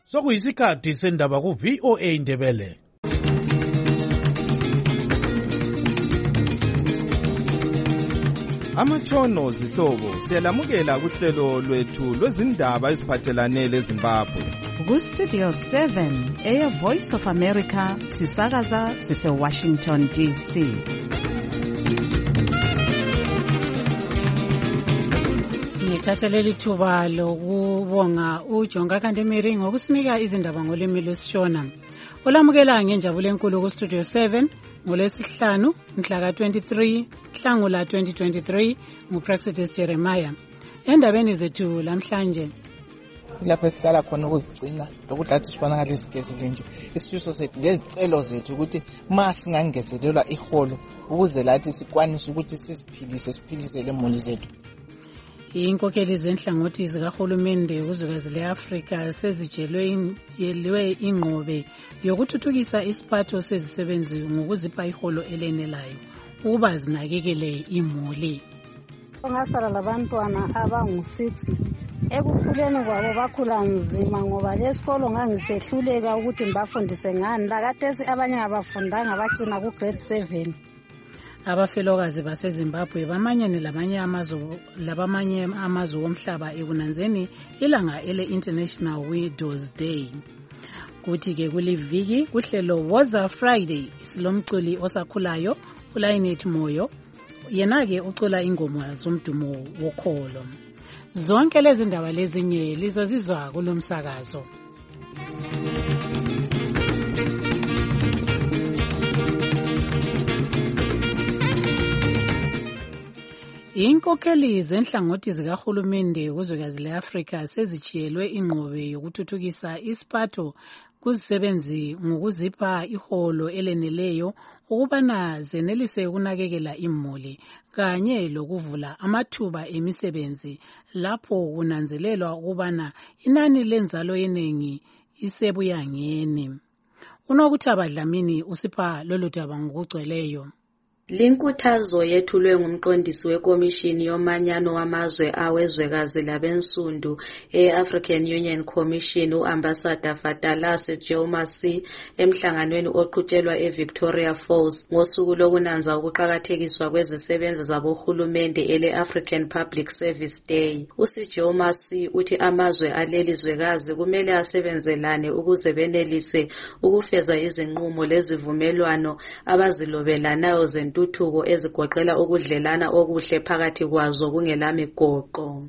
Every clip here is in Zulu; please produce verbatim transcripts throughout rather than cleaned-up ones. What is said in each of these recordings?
Sokuyisikhathi sendaba ku V O A Ndebele. Amatshono zihlobo siyalamukela kuhlelo lwethu lwezindaba eziphathelane leZimbabwe. Ku Studio seven, Air Voice of America, sisakaza sise Washington D C. Ngithatha leli thuba lokubonga uJonga Kandemiri ngokusinika izindaba ngolimi lwesishona. Olamukela ngenjabulo enkulu ku Studio seven ngolesihlanu mhla ka twenty-three Nhlangula twenty twenty-three nguPraxidis Jeremiah. Endabeni zethu lamhlanje lapho sisala khona ukuzigcina lokudlathi sifanakala isigezile nje isifiso sethu lezicelo zethu ukuthi masingangezelelwa iholo ukuze lathi sikwanise ukuthi siziphilise siphilise lemuli zethu. Inkokheli zenhlangothi zikahulumende kuzwekazi le-Afrika sezijelwe yelwe ingqobe yokuthuthukisa isiphatho sezisebenzi ngokuzipha iholo elenelayo ukuba zinakekele imuli. Ngasala labantwana abangu six ekukhuleni kwabo bakhula nzima ngoba lesikolo ngangisehluleka ukuthi ngibafundise ngani lakathesi abanye abafundanga bagcina ku grade seven. Abafelokazi baseZimbabwe bamanyene labanye amazwe labamanye amazwe omhlaba ekunanzeni ilanga ele International Widows Day. Kuthi ke kuliviki kuhlelo Woza Friday isilomculi osakhulayo uLainet Moyo yena ke ucula ingoma zomdumo wokholo. Zonke lezi ndaba lezinye lizozizwa kulomsakazo. Inkokheli zenhlangothi zikahulumende kuzwekazi le-Afrika sezijiyelwe ingqobe yokuthuthukisa isiphatho kuzisebenzi ngokuzipha iholo eleneleyo ukubana zenelise ukunakekela imuli kanye lokuvula amathuba emisebenzi lapho kunanzelelwa ukubana inani lenzalo yeningi isebuyangeni. Unokuthi abadlamini usipha lolu daba ngokugcweleyo. Linkuthazo yethulwe ngumqondisi wekomishini yomanyano wamazwe awezwekazi labensundu e-African Union Commission u-Ambassador Fatalase Geomasi emhlanganweni oqhutshelwa e-Victoria Falls ngosuku lokunanza ukuqakathekiswa kwezisebenzi zabohulumende ele-African Public Service Day. USigeomasi uthi amazwe alelizwekazi kumele asebenzelane ukuze benelise ukufeza izinqumo lezivumelwano abazilobelanayo zentu Tuthuko ezigoqela ukudlelana okuhle phakathi kwazo kungelamigoqo.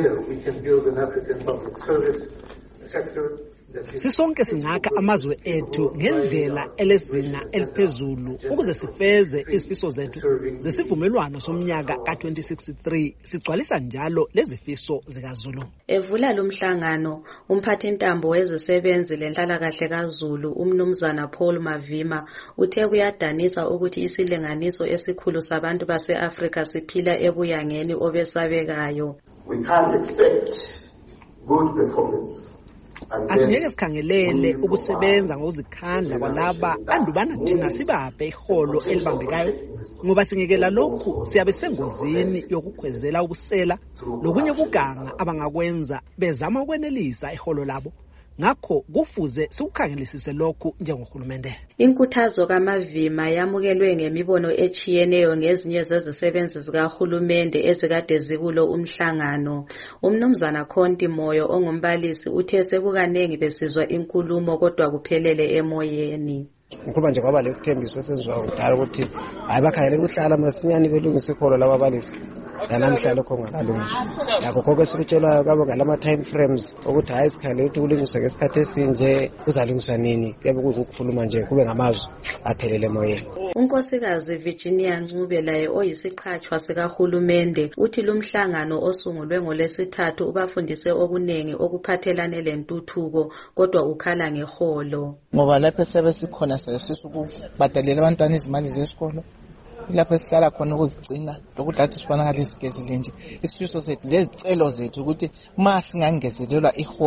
Sisonke singakha amazwe ethu ngendlela elezinga eliphezulu ukuze sifeze izifiso zethu zesivumelwano somnyaka ka twenty sixty-three sigcwalisa njalo lezifiso zikaZulu. Evula lumhlangano umphathintambo wezisebenzi lenhlalakahle kaZulu umnumzana Paul Mavima uthe kuyadanisa ukuthi isilinganiso esikhulu sabantu base-Afrika siphila ebuyangeni obesabekayo. We can't expect good performance. Asingeke sikhangelele ukusebenza ngokuzikhandla kwalaba andubana thina sibaphe iholo elibambekayo ngoba singekela lokhu siyabe sengozini yokukhwezela ubusela lokunye kuganga abangakwenza bezama ukwenelisa iholo labo. Ngakho kufuze sikukhangelisise lokhu njengohulumende. Inkuthazo kaMavima yamukelwe ngemibono echiyeneyo ngezinye zezisebenzi zikahulumende ezikade zikulo umhlangano. Umnumzana Khonti Moyo ongumbalisi uthe sekukanengi besizwa inkulumo kodwa kuphelele emoyeni. Ukuba nje kwaba lesithembiso esenzwa kudala ukuthi hayi bakhangele ukuhlala masinyane belungisa ikholo lababalisi. Yanamhla lokho ngakalungiswa. Yakho konke sikutshelwayo kabo ngalama time frames ukuthi hayi sikhangele ukuthi kulungiswa ngesikhathi esinje kuzalungiswa nini kuyabe kukhuluma nje kube ngamazwi aphelele emoyeni. Unkosikazi Virginia Ncubelaye oyisiqhatshwa sikahulumende uthi lumhlangano osungulwe ngolesithathu ubafundise okunengi okuphathelane lentuthuko kodwa ukhala ngeholo. Ngoba lapho sebesikhona sesisa ukubhadalela abantwana izimali zesikolo. Lapho sisala khona ukuzigcina lokudlathi sifanakala isigezile nje isifiso sethu lezicelo zethu ukuthi masingangezelelwa iholo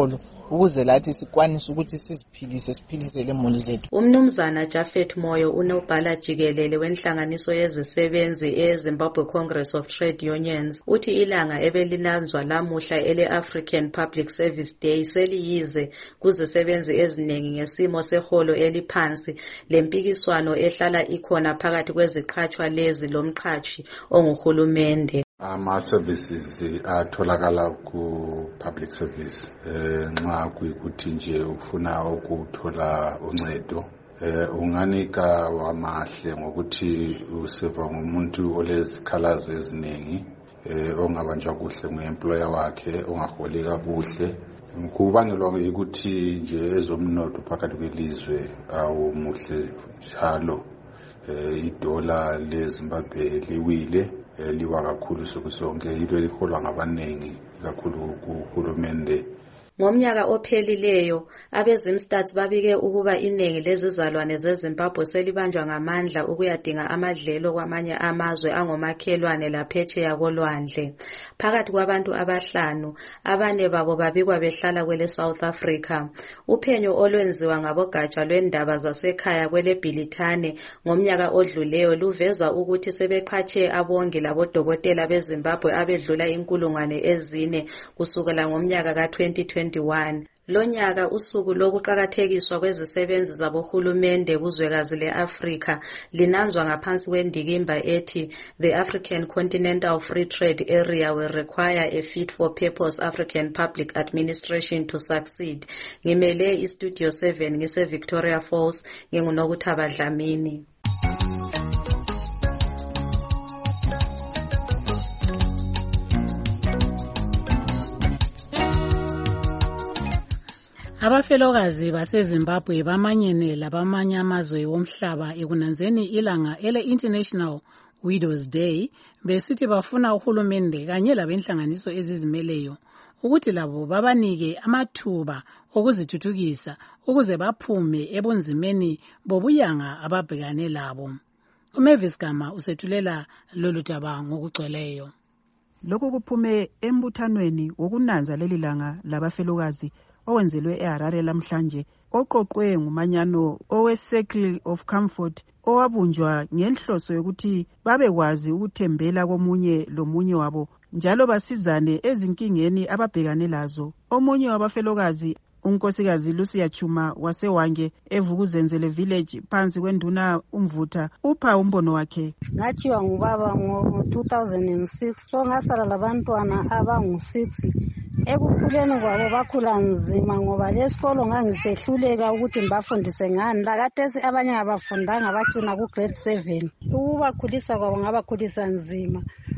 ukuze lathi sikwanise ukuthi siziphilise siphilise lemuli zethu. Umnumzana Jafet Moyo unobhala jikelele wenhlanganiso yezisebenzi eZimbabwe Congress of Trade Unions uthi ilanga ebelilanzwa lamuhla ele African Public Service Day seliyize kuzisebenzi eziningi ngesimo seholo eliphansi lempikiswano ehlala ikhona phakathi kweziqhatshwa lezi lomqhatshi onguhulumende. Ama-services atholakala ku-public service nxa kuyikuthi nje ufuna ukuthola uncedo unganika wamahle ngokuthi usiva ngumuntu olezikhalazo eziningi ongabanjwa kuhle ngu-employer wakhe ongaholi kakuhle. Kubangelwa ukuthi nje ezomnotho phakathi kwelizwe awumuhle njalo idola leZimbabwe liwile liwa kakhulu sokusonke yilo liholwa ngabanengi kakhulu kuhulumende. Ngomnyaka ophelileyo abezimstats babike ukuba iningi lezizalwane zeZimbabwe selibanjwa ngamandla ukuyadinga amadlelo kwamanye amazwe angomakhelwane laphetsheya kolwandle. Phakathi kwabantu abahlanu, abane babo babikwa behlala kwele South Africa. Uphenyo olwenziwa ngabogatsha lwendaba zasekhaya kwele Bhilithane ngomnyaka odluleyo luveza ukuthi sebeqhatshe abongi labodokotela beZimbabwe abedlula inkulungwane ezine kusukela ngomnyaka ka twenty twenty-one. Lonyaka usuku lokuqakathekiswa kwezisebenzi zabohulumende kuzwekazi le-Afrika linanzwa ngaphansi kwendikimba ethi The African Continental Free Trade Area will require a fit for purpose African public administration to succeed. Ngimele iStudio seven ngise Victoria Falls nginguNokuthaba Dlamini. Abafelokazi baseZimbabwe bamanyene labamanye amazwe womhlaba ekunanzeni ilanga ele International Widows Day besithi bafuna uhulumende kanye labenhlanganiso ezizimeleyo ukuthi labo babanike amathuba okuzithuthukisa ukuze baphume ebunzimeni bobuyanga ababhekane labo. uMavis Gama usethulela lolu daba ngokugcweleyo. Lokhu kuphume embuthanweni wokunanza leli langa labafelokazi owenzelwe eHarare lamhlanje oqoqwe ngumanyano owe-Circle of Comfort owabunjwa ngenhloso yokuthi babekwazi ukuthembela komunye lomunye wabo njalo basizane ezinkingeni ababhekane lazo. Omunye wabafelokazi unkosikazi Lucia Chuma wasewange eVukuzenzele village phansi kwenduna umvutha upha umbono wakhe. Ngatshiwa ngubaba ngo two thousand six so ngasala labantwana abangu six. Ekukhuleni kwabo bakhula nzima ngoba lesikolo ngangisehluleka ukuthi ngibafundise ngani lakatesi abanye abafundanga bagcina ku grade seven. Ukubakhulisa kwabo ngabakhulisa nzima.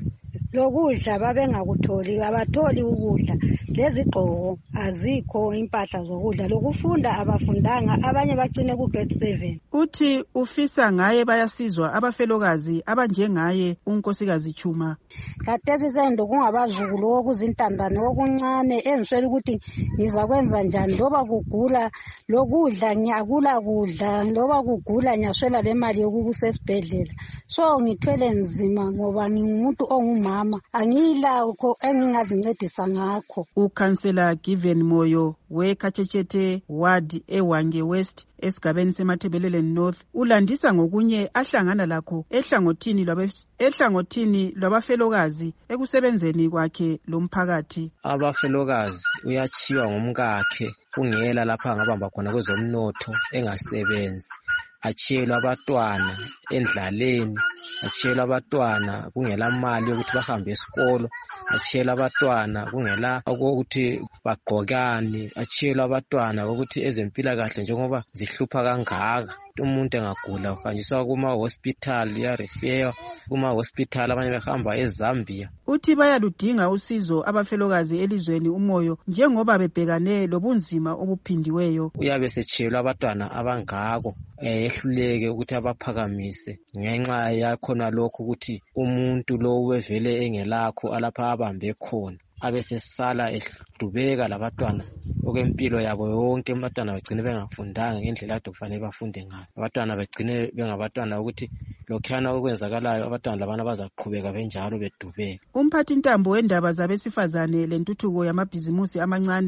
Lokudla babengakutholi abatholi ukudla lezigqoko azikho impahla zokudla lokufunda abafundanga abanye bagcine ku grade seven. Uthi ufisa ngaye bayasizwa abafelokazi abanjengaye unkosikazi Chuma. Khathesi sendo kungabazukulu okuzintandane okuncane engiswela ukuthi ngizakwenza njani loba kugula lokudla ngiyakula kudla loba kugula ngiyaswela le mali yokusesibhedlela. So ngithwele nzima ngoba ngingumuntu ongumama angilakho engingazincedisa ngakho. Ukhansela Given Moyo weKhatshetshethe ward eWange West esigabeni seMathebelele North ulandisa ngokunye ahlangana lakho ehlangothini lwabe ehlangothini lwabafelokazi ekusebenzeni kwakhe lomphakathi. Abafelokazi uyachiwa ngomkakhe kungela lapha ngabamba khona kwezomnotho engasebenzi. Achiyelwa abantwana endlaleni, achiyelwa abantwana kungela mali yokuthi bahambe esikolo, achiyelwa abantwana kungela ukuthi bagqokane, achiyelwa abantwana ukuthi ezempilakahle njengoba zihlupha kangaka. Umuntu engagula uhanjiswa kuma hospital ya refer kuma hospital abanye behamba eZambia. Uthi bayaludinga usizo abafelokazi elizweni umoyo njengoba bebhekane lobunzima obuphindiweyo. Uyabe sechiyelwa abantwana abangako ehluleke ukuthi abaphakamise ngenxa yakhona lokho ukuthi umuntu lo wevele engelakho alapha abambe khona abesesala ehlubeka labantwana okwempilo yabo yonke. Abantwana bagcine bengafundanga ngendlela kade kufanele bafunde ngayo. Abantwana bagcine bengabatwana ukuthi lokhana okwenzakalayo abantwana labana bazaqhubeka benjalo bedubeka. Umphathi ntambo wendaba zabesifazane lentuthuko yamabhizimusi amancane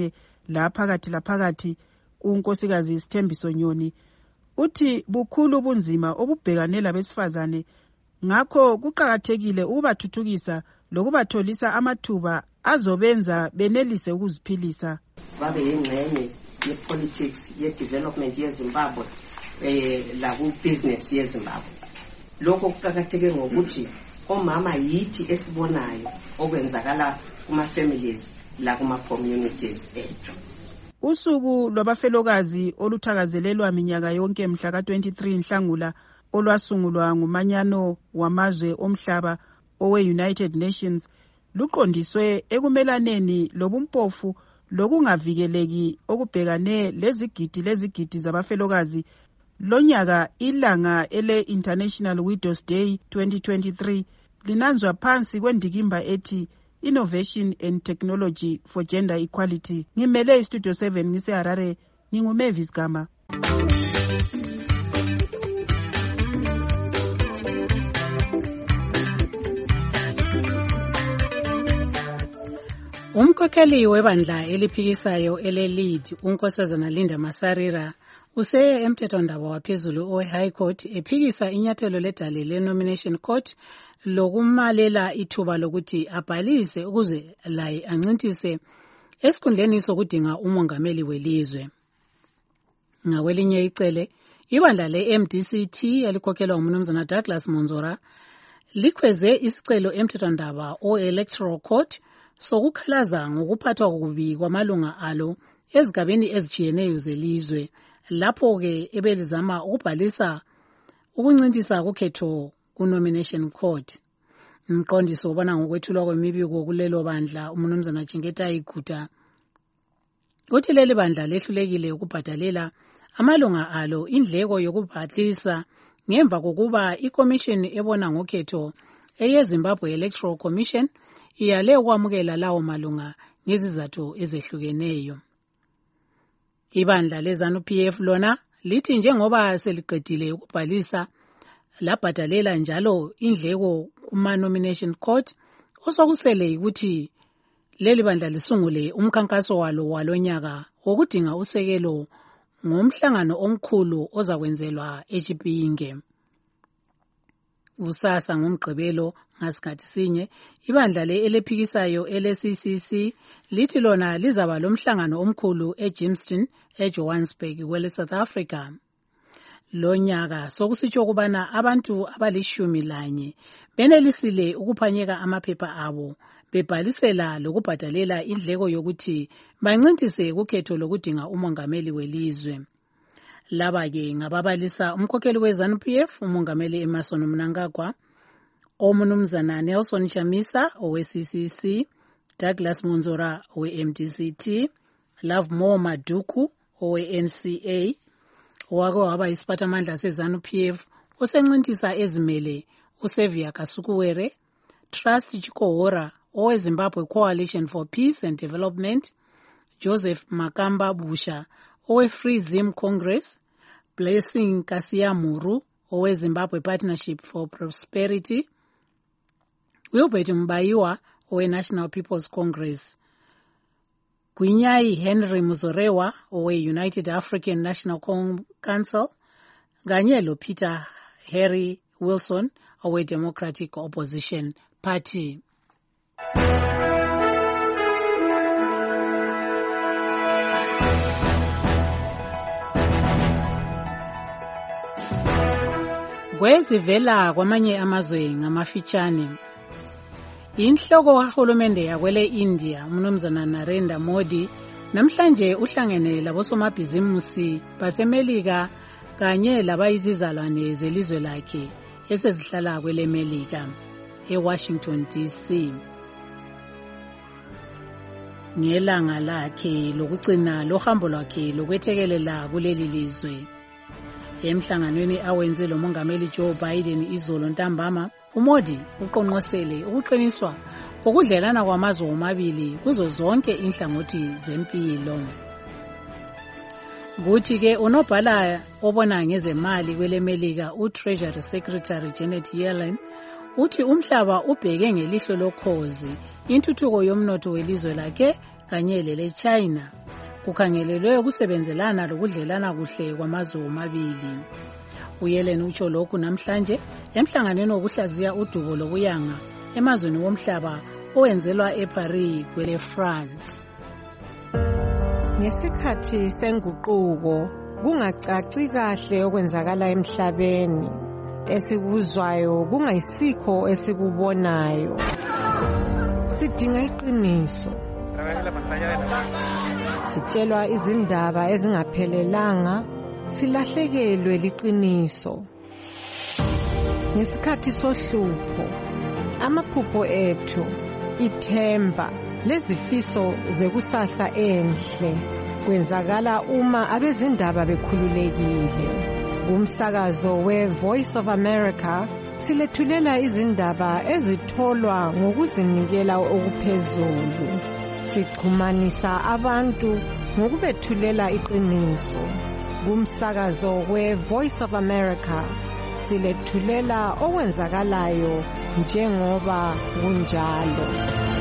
la phakathi laphakathi unkosikazi Sithembiso Nyoni uthi bukhulu bunzima obubhekane labesifazane ngakho kuqakathekile ukubathuthukisa lokubatholisa amathuba azobenza benelise ukuziphilisa. Babe yingxenye ye-politics ye-development yeZimbabwe eh la ku-business yeZimbabwe. Lokho kuqakatheke ngokuthi omama yithi esibonayo okwenzakala kuma-families la kuma-communities ethu. Usuku lwabafelokazi oluthakazelelwa minyaka yonke mhla ka twenty-three Nhlangula olwasungulwa ngumanyano wamazwe omhlaba owe-United Nations luqondiswe ekumelaneni lobumpofu lokungavikeleki okubhekane lezigidi lezigidi zabafelokazi lonyaka. Ilanga ele-International Widows Day twenty twenty-three linanzwa phansi kwendikimba ethi Innovation and Technology for Gender Equality. Ngimele iStudio seven ngise Harare, nginguMavis Gama. Umkhokheli webandla eliphikisayo ele-lead unkosazana Linda Masarira useye emthethwandaba waphezulu owe-High Court ephikisa inyathelo ledale le-Nomination Court lokumalela ithuba lokuthi abhalise ukuze laye ancintise esikhundleni sokudinga umongameli welizwe. Ngakwelinye icele, ibandla le-M D C T elikhokhelwa umnumzana Douglas Monzora likhweze isicelo emthethwandaba o-Electoral Court sokukhalaza ngokuphathwa kubi kwamalunga alo ezigabeni ezijiyeneyo zelizwe, lapho-ke ebelizama ukubhalisa ukuncintisa kukhetho ku-Nomination Court. Umqondiso ubona ngokwethulwa kwemibiko kulelo bandla umnumzana Chingeta Iguta uthi leli bandla lehlulekile ukubhadalela amalunga alo indleko yokubhalisa ngemva kokuba iCommission ebona ngokhetho eyeZimbabwe Electoral Commission iyale ukwamukela lawo malunga ngezizathu ezehlukeneyo. Ibandla leZANU-P F lona lithi njengoba seliqedile ukubhalisa labhadalela njalo indleko kuma-Nomination Court, osokusele ukuthi leli bandla lisungule umkhankaso walo walonyaka wokudinga usekelo ngomhlangano omkhulu ozakwenzelwa eChipinge. Usasa ngomgqibelo ngasikhathi sinye, ibandla le elephikisayo ele-C C C lithi lona lizaba lomhlangano omkhulu eJimston eJohannesburg kwele South Africa. Lonyaka sokusitsho kubana abantu abalishumi lanye benelisile ukuphanyeka amaphepha abo bebhalisela lokubhadalela indleko yokuthi bancintise kukhetho lokudinga umongameli welizwe. Laba-ke ngababalisa umkhokheli weZANU-P F umongameli Emmerson Mnangagwa, omnumzana Nelson Chamisa owe-C C C, Douglas Monzora owe-M D C T, Lovemore Maduku owe-N C A, owake waba isiphathamandla seZANU-P F osencintisa ezimele uSevia Kasukuwere, Trust Chikohora owe-Zimbabwe Coalition for Peace and Development, Joseph Makamba Busha owe-Free Zim Congress, Blessing Kasiyamuru owe-Zimbabwe Partnership for Prosperity, Wilbert Mbayiwa owe-National People's Congress, Gwinyai Henry Muzorewa owe-United African National Council, kanye lo-Peter Harry Wilson owe-Democratic Opposition Party. Kwezivela kwamanye amazwe ngamafitshane. Inhloko kahulumende yakwele India umnumzana Narendra Modi namhlanje uhlangene labosomabhizimusi baseMelika kanye labayizizalwane zelizwe lakhe esezihlala kwele Melika eWashington D C. Ngelanga lakhe lokugcina lohambo lwakhe lokwethekelela kuleli lizwe. Emhlanganweni awenze lo mongameli Joe Biden izolo ntambama, uModi uqonqosele ukuqiniswa kokudlelana kwamazwe omabili kuzo zonke inhlangothi zempilo. Kuthi ke unobhala obona ngezemali kwele Melika uTreasury Secretary Janet Yellen uthi umhlaba ubheke ngelihlo lokhozi intuthuko yomnotho welizwe lakhe kanye lele China. kukhangelelwe ukusebenzelana lokudlelana kuhle kwamazwe omabili. uYellen utsho lokhu namhlanje emhlanganweni wokuhlaziya udubo lobuyanga emazweni womhlaba owenzelwa eParis kwele France. Ngesikhathi senguquko kungacaci kahle okwenzakala emhlabeni, esikuzwayo kungayisikho esikubonayo. Sidinga iqiniso. Sitshelwa izindaba ezingaphelelanga, silahlekelwe liqiniso. Ngesikhathi sohlupho, amaphupho ethu, ithemba lezifiso zekusasa enhle kwenzakala uma abezindaba bekhululekile. Kumsakazo we-Voice of America silethulela izindaba ezitholwa ngokuzinikela okuphezulu. Sixhumanisa abantu ngokubethulela iqiniso. Kumsakazo we-Voice of America silethulela okwenzakalayo njengoba kunjalo.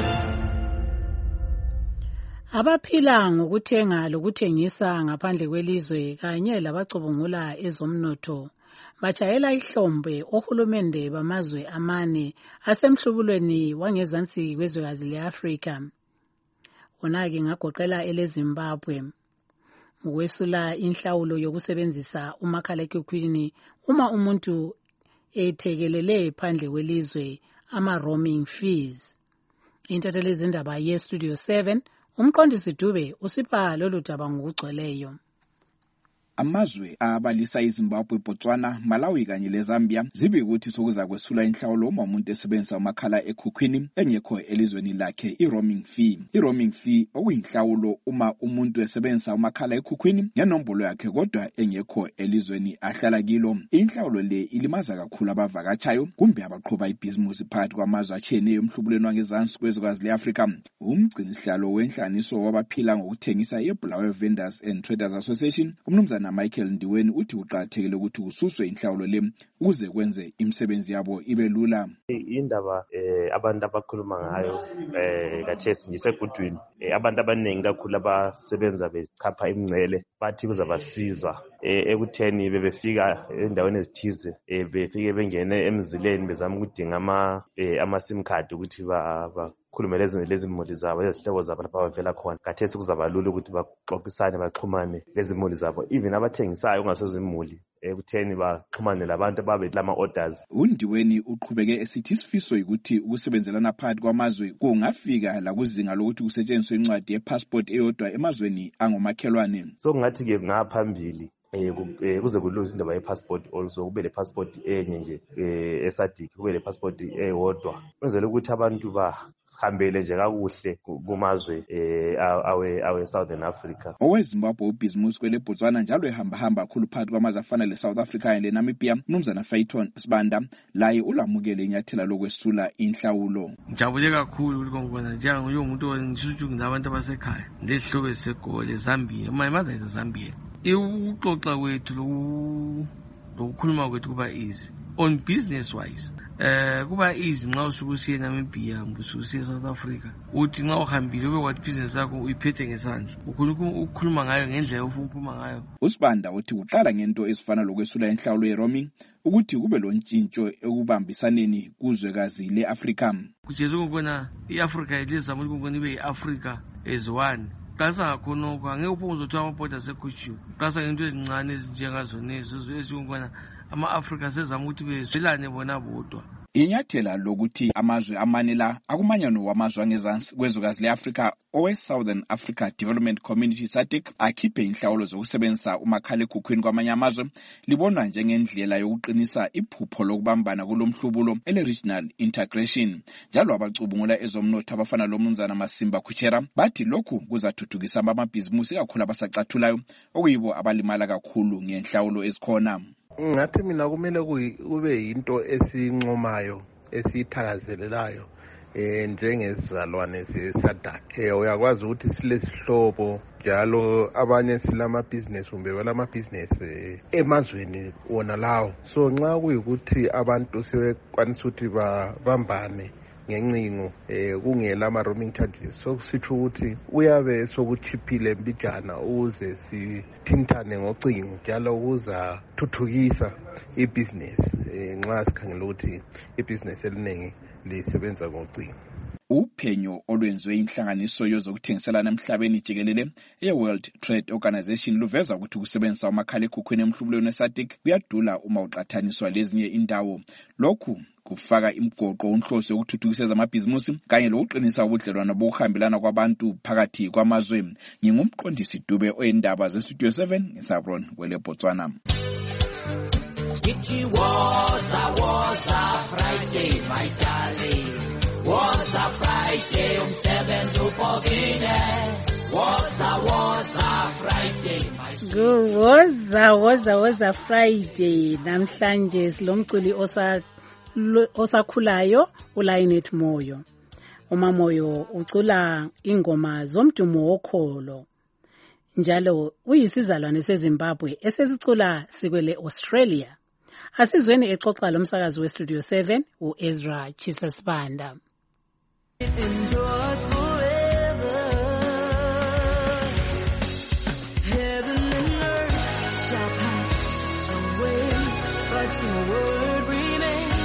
Abaphila ngokuthenga lokuthengisa ngaphandle kwelizwe kanye labacubungula ezomnotho bajayela ihlombe ohulumende bamazwe amane asemhlubulweni wangezansi kwezwekazi le-Afrika. Wona-ke ngagoqela eleZimbabwe ngokwesula inhlawulo yokusebenzisa umakhalekhukhwini uma umuntu ethekelele phandle kwelizwe ama-roaming fees. Intatheli zindaba ye-Studio seven umqondisi Dube usipha lolu daba ngokugcweleyo. Amazwe abalisa iZimbabwe, Botswana, Malawi kanye leZambia zibe ukuthi sokuza kwesula inhlawulo uma umuntu esebenzisa umakhala ekhukhwini engekho elizweni lakhe i-roaming fee. I-roaming fee okuyinhlawulo uma umuntu esebenzisa umakhala ekhukhwini ngenombolo yakhe kodwa engekho elizweni ahlala kilo. Inhlawulo le ilimaza kakhulu abavakatshayo kumbe abaqhuba ibhizimusi phakathi kwamazwe atshiyeneyo emhlubulweni wangezansi kwezwekazi le-Afrika. Umgcinisihlalo wenhlaniso wabaphila ngokuthengisa ye-Bulawayo Vendors and Traders Association, umnumzana Michael Ndiweni uthi uqathekile ukuthi kususwe inhlawulo le ukuze kwenze imisebenzi yabo ibe lula. Indaba eh abantu abakhuluma ngayo eh kathesi ngisegudwini eh abantu abaningi kakhulu abasebenza bechapha imngcele bathi kuzabasiza eh ekutheni bebefika endaweni ezithize eh befike bengene emzileni bezama ukudinga ama ama sim card ukuthi ba khulumele lezi moli zabo ezihlobo zabo lapha bavela khona. Kathesi kuzabalula ukuthi baxoxisane baxhumane lezi moli zabo, even abathengisayo ongasezimuli ekutheni baxhumane labantu ababe lama orders. uNdiweni uqhubeke esithi isifiso ukuthi ukusebenzelana phakathi kwamazwe kungafika la kuzinga lokuthi kusetshenziswe incwadi ye-passport eyodwa emazweni angomakhelwane. So ngathi ke ngaphambili eh kuze kuluze indaba ye-passport also kube le passport enye nje eh esadik kube le passport eyodwa kwenzela ukuthi abantu ba sihambele nje kakuhle kumazwe eh awe awe Southern Africa. OweZimbabwe ubhizimusi kwele Botswana njalo ehamba hamba kakhulu phakathi kwamazwe afana le-South Africa kanye le-Namibia, umnumzana Fayton Sibanda laye ulamukele inyathela lokwesula inhlawulo. Ngijabule kakhulu ukubona njengoba umuntu ongishuju ngabantu abasekhaya lehlobo esegole Zambia, my mother is Zambia. Ukuxoxa kwethu lokukhuluma kwethu kuba easy on business wise. Eh kuba easy nxa usukusiye eNamibia usukusiye eSouth Africa uthi nxa uhambile ube what business yakho uyiphethe ngesandla ukukhuluma ngayo ngendlela ofuna ukukhuluma ngayo. uSibanda uthi uqala ngento ezifana lokwesula inhlawulo ye-roaming ukuthi kube lontshintsho ekubambisaneni kuzwekazi le-Afrika. Kujeza ukubona iAfrica ilizama ukubona ibe yiAfrica as one. Qasa ngakhonokho angeke uphonze ukuthi amabhoda sekhutshiwe. Qasa ngento ezincane ezinjengazona ezizokubona ama-Afrika sezama ukuthi bezwelane bona bodwa. Inyathela lokuthi amazwe amane la akumanyano wamazwe angezansi kwezwekazi le-Afrika owe-Southern Africa Development Community SADC akhiphe inhlawulo zokusebenzisa umakhalekhukhwini kwamanye amazwe libonwa njengendlela yokuqinisa iphupho lokubambana kulomhlubulo ele-regional integration. Njalo abacubungula ezomnotho abafana lomnumzana Masimba Kuchera bathi lokhu kuzathuthukisa amabhizimusi kakhulu abasacathulayo okuyibo abalimala kakhulu ngenhlawulo ezikhona. Ngathi mina kumele kube yinto esincomayo esithakazelelayo eh njengezizalwane ze-SADC. Eh uyakwazi ukuthi silesihlobo njalo abanye silama business kumbe balama business emazweni wona lawo. So nxa kuyikuthi abantu sebekwanisa ukuthi babambane ngencingo eh kungela ama roaming charges sokusitsho ukuthi uyabe sokuchiphile mbijana uze sithintane ngocingo njalo ukuza thuthukisa ibusiness eh nxa sikhangela ukuthi ibusiness eliningi lisebenza ngocingo. Uphenyo olwenziwe inhlanganiso yezokuthengiselana emhlabeni jikelele ye-World Trade Organization luveza ukuthi ukusebenzisa umakhalekhukhwini emhlubulweni we-SADC kuyadula uma uqathaniswa lezinye indawo. Lokhu kufaka imgoqo unhloso yokuthuthukisa amabhizimusi kanye lokuqinisa ubudlelwano bokuhambelana kwabantu phakathi kwamazwe. Ngingumqondisi Dube oyindaba ze-Studio seven eSabron kwele Botswana. It was a was a Friday, my darling. Was a Friday, umsebenzi upokile. Was a was a Friday, my Go was a was a was a Friday. Namhlanje silomculi osa osakhulayo uLynette Moyo. Umamoyo ucula ingoma zomdumo wokholo. Njalo uyisizalwane seZimbabwe esesicula sikwele Australia. Asizweni exoxa lomsakazi weStudio seven uEzra Chisasibanda. Enjoy forever. Heaven and earth shall pass away, but your word remains.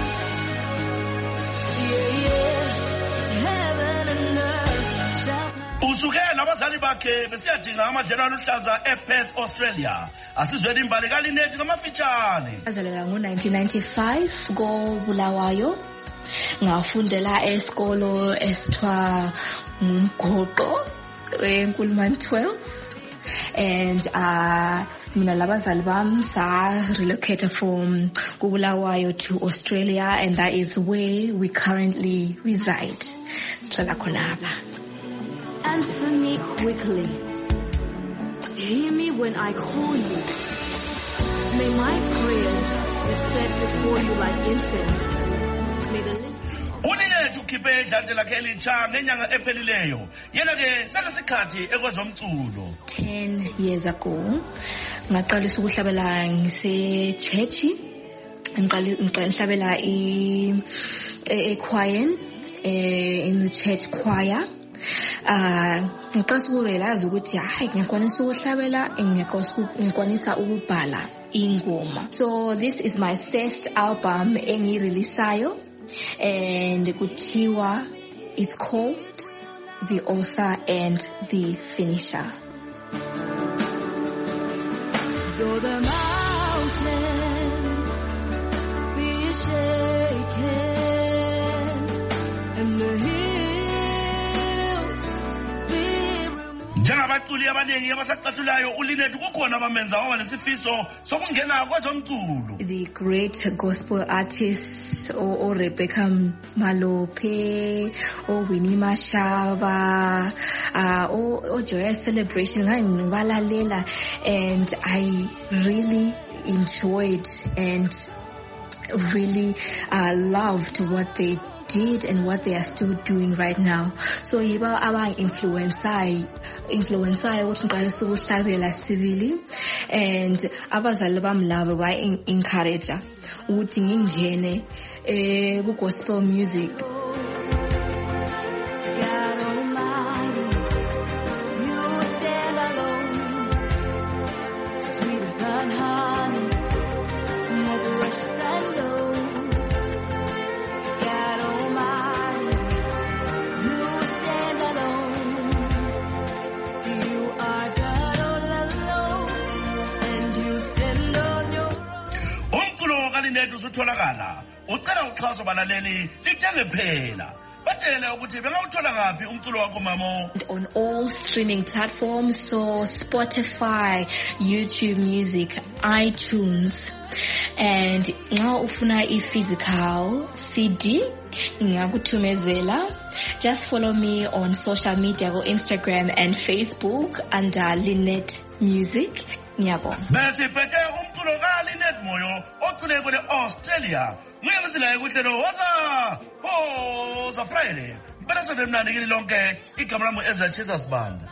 Yeah, yeah. Heaven and earth shall pass. Usuke nabazali bakhe besiyadinga amadlelo aluhlaza ePerth, Australia. Asizweni imbali kaLynette ngamafitshane. Azalelwa ngo nineteen ninety-five go Bulawayo. Ngafundela esikolo esithwa Mgoqo eNkulumane twelve, and uh mina labazali bami sa relocated from Bulawayo to Australia, and that is where we currently reside. Sihlala khona lapha. Answer me quickly. Hear me when I call you. May my prayers be set before you like incense. uLynette ukhiphe idlante lakhe elitsha ngenyanga ephelileyo. Yena ke selesikhathi ekwezomculo. ten years ago ngaqalisa ukuhlabela ngise church, ngiqala ngihlabela i echoir in the church choir. Ah ngiqasa ukurealize ukuthi hayi ngiyakwanisa ukuhlabela, ngiyakwanisa ukubhala ingoma. So this is my first album engireleasayo, and kuthiwa it's called The Author and the Finisher. Though the mountains be shaken and the hills be removed. Njengabaculi abaningi abasacatulayo uLynette kukhona abamenza waba lesifiso sokungena kwezomculo. The great gospel artists or, or Rebecca Malope or Winnie Mashaba uh, or, or Joyous Celebration, and I really enjoyed and really uh, loved what they did and what they are still doing right now. So yiba aba influencer influencer ukuthi ngiqalisa ukuhlabela civilly, and abazali bami labo ba encourage ukuthi ngingene eh ku gospel music. Usutholakala ucela uxhaso balaleli lithenge phela batshele ukuthi bengawuthola ngaphi umculo wakho mamo. On all streaming platforms, so Spotify, YouTube Music, iTunes, and nxa ufuna i-physical C D ngiyakuthumezela. Just follow me on social media go Instagram and Facebook under Lynette Music. Ngiyabonga. Besiphethe umculo kaLynette Moyo ocule kule Australia. Nguyabisela ekuhlelo waza oh za Friday. Bese sonke mnandi kini lonke igama lami Ezra Chisasibanda.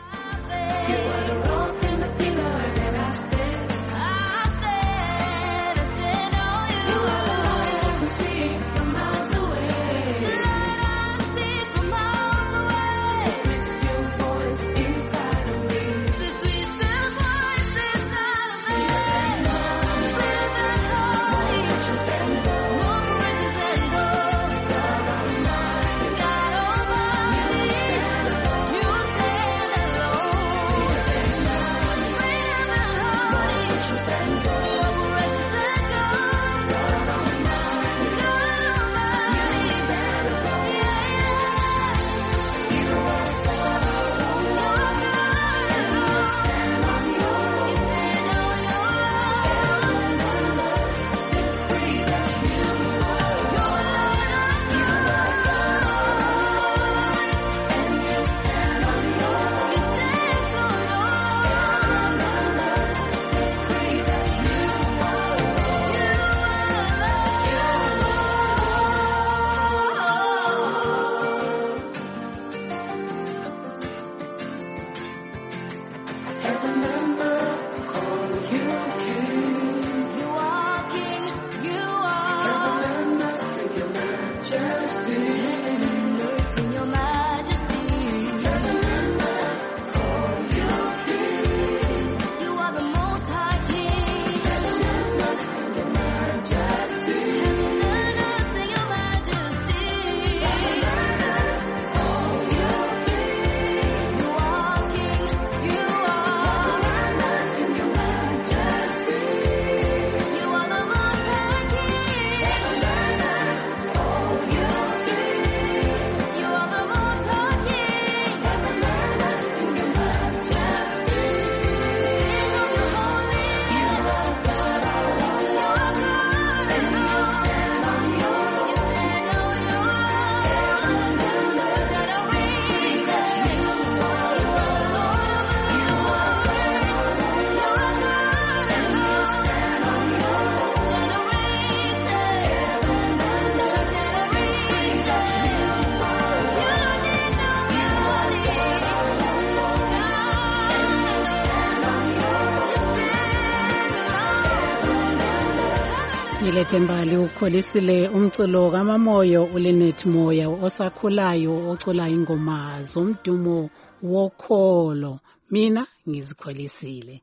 Ngilethemba liwukholisile umculo kamamoyo uLenet Moya osakhulayo ocula ingoma zomdumo wokholo. Mina ngizikholisile.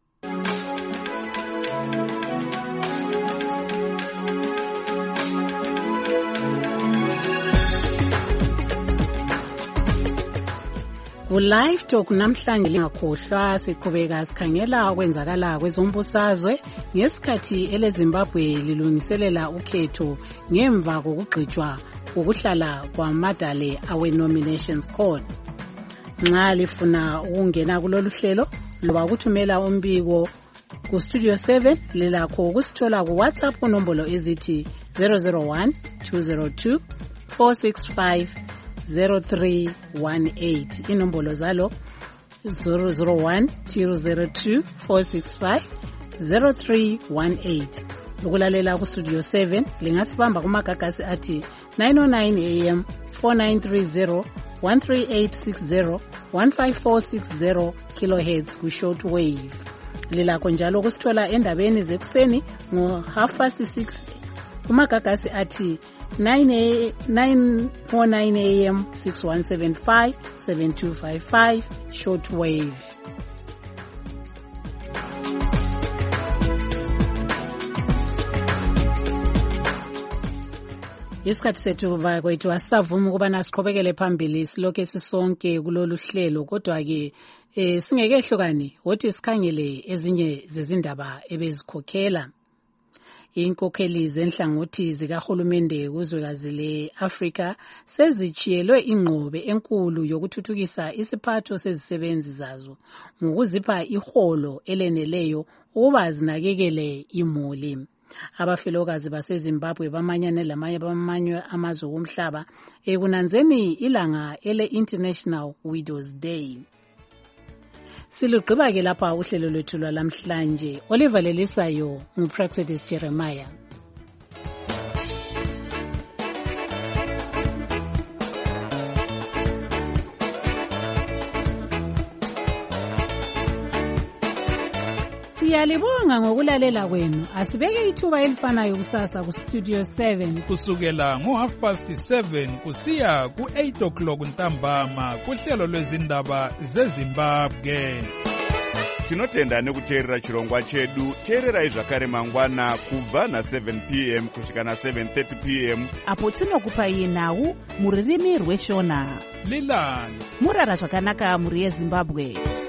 Ku-Live Talk namhlanje lingakhohlwa siqhubeka sikhangela okwenzakala kwezombusazwe ngesikhathi eleZimbabwe lilungiselela ukhetho ngemva kokugqitshwa ukuhlala kwamadale awe-Nominations Court. Nxa lifuna ukungena kulolu hlelo loba ukuthumela umbiko ku Studio seven lilakho ukusithola ku WhatsApp kunombolo ezithi zero zero one two zero two four six five zero three one eight. Inombolo zalo zero zero one two zero two four six five zero three one eight. Ukulalela ku Studio seven lingasibamba kumagagasi athi nine oh nine A M, four nine three zero, one three eight six zero, one five four six zero kilohertz ku short wave. Lilakho njalo kusithola endabeni zekuseni ngo half past six kumagagasi athi nine oh nine A M, six one seven five, seven two five five short wave. Isikhathi sethu bakwethu asisavuma ukuba nasiqhubekele phambili silokho sisonke kulolu hlelo, kodwa ke eh singekehlukani wothi sikhangele ezinye zezindaba ebezikhokhela. Inkokheli zenhlangothi zikahulumende kuzwekazi le-Afrika sezichiyelwe ingqobe enkulu yokuthuthukisa isiphatho sezisebenzi zazo ngokuzipha iholo eleneleyo ukuba zinakekele imuli. Abafelokazi baseZimbabwe bamanyane lamanye bamanywe amazwe omhlaba ekunanzeni ilanga ele-International Widows Day. Silugqiba ke lapha uhlelo lwethu lwalamhlanje. Oliver Lelisayo nguPraxedis Jeremiah. Siyalibonga ngokulalela kwenu. Asibeke ithuba elifanayo kusasa ku Studio seven kusukela ngo half past seven kusiya ku eight o'clock ntambama kuhlelo lwezindaba zeZimbabwe. Tinotenda nekuteerera chirongwa chedu. Teererai zvakare mangwana kubva na seven p m kusvika na seven thirty p m apo tinokupai nhau muririmi rweshona. Lilani murara zvakanaka muri yeZimbabwe.